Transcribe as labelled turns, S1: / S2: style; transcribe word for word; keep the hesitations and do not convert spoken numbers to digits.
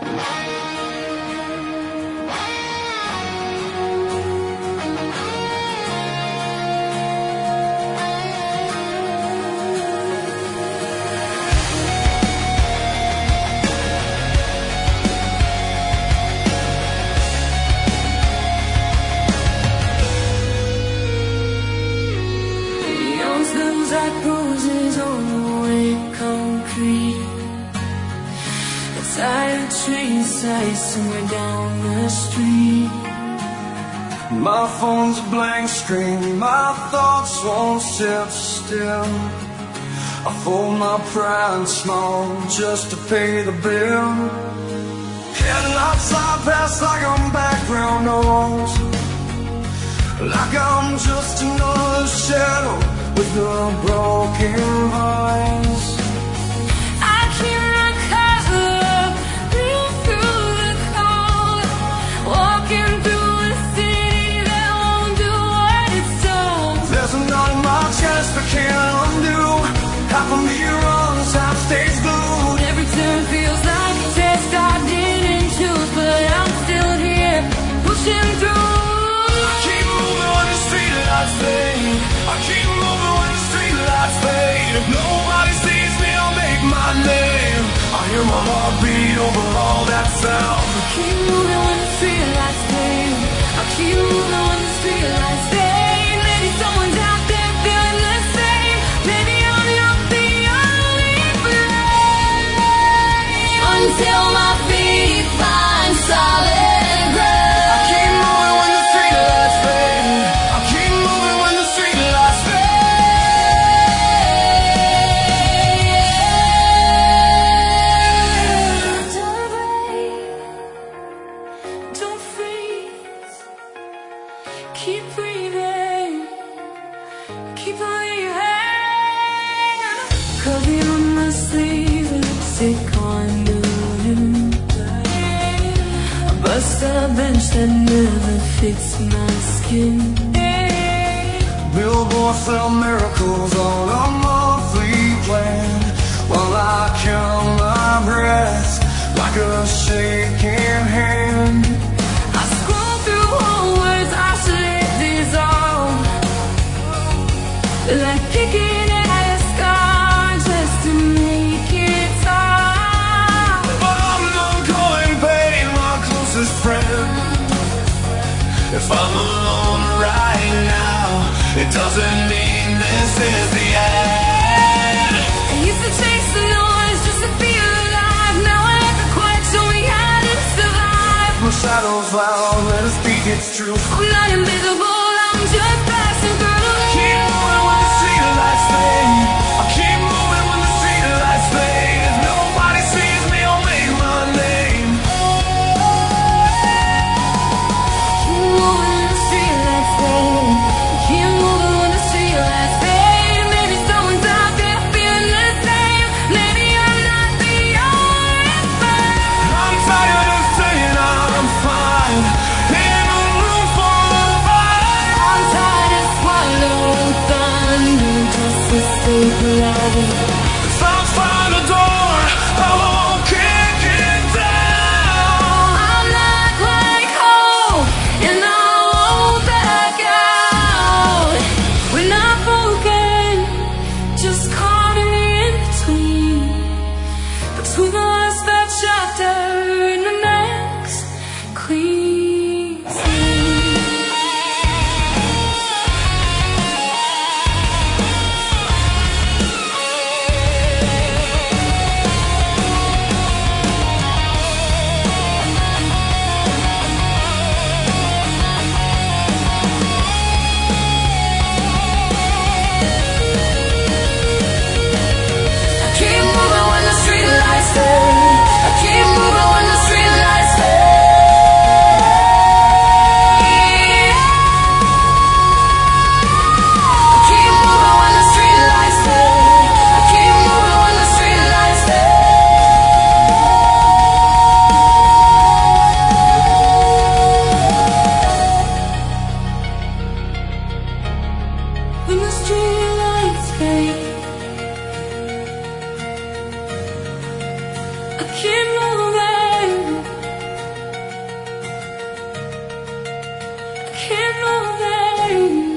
S1: Somewhere down the street.
S2: My phone's a blank screen, my thoughts won't sit still. I fold my pride small just to pay the bill. Headlights slide past like I'm background noise, like I'm just another shadow with a broken voice.
S1: I can't run cover. Walking through a city that won't do what it's told.
S2: There's not much else I can't undo. Half of me runs, half stays glued.
S1: Every turn feels like a test I didn't choose, but I'm still here, pushing through.
S2: I keep moving when the street lights fade. I keep moving when the street lights fade. If nobody sees me, I'll make my name. I hear my heartbeat over all that sound.
S1: I keep moving when the street lights fade. I keep moving when the street lights fade. Maybe someone's out there feeling the same. Maybe I'm not the only flame. Until my feet find solid ground.
S2: I keep moving when the street lights fade. I keep moving when the street lights fade.
S1: Keep breathing, keep believing. Coffee on my sleeve, lipstick on doing. I bust a bench that never fits my skin.
S2: Billboards sell miracles on a monthly plan, while I count my breath like a shaking hand.
S1: I scroll through whole words, isolate dissolve, like picking at a scar just to make it stop.
S2: But I'm not going pain, my closest friend. If I'm alone right now, it doesn't mean this is the end.
S1: I used to chase the noise just to feel alive. Now I have to quite show me how to survive.
S2: My shadow's loud, let it speak its truth.
S1: I'm not invisible, I'm just passing through.
S2: Keep moving when the street lights fade. I keep moving when the street lights fade. If nobody sees me, I'll make my name.
S1: Keep moving when the street lights fade. Keep moving when the street lights fade. Maybe someone's out there feeling the same. Maybe I'm not the only one.
S2: I'm tired of saying I'm fine. In a room full of fire.
S1: I'm tired of swallowing thunder just to stay alive.
S2: If I find a door, I won't kick it down.
S1: I'm not like hope, and I won't back out. We're not broken, just caught in the in-between, between the last bad chapter and the next clean scene. I keep moving when the street lights fade. I keep moving when the street lights fade. I keep moving when the street lights fade. I keep moving when the street lights fade. When the street lights fade, I keep moving. keep moving.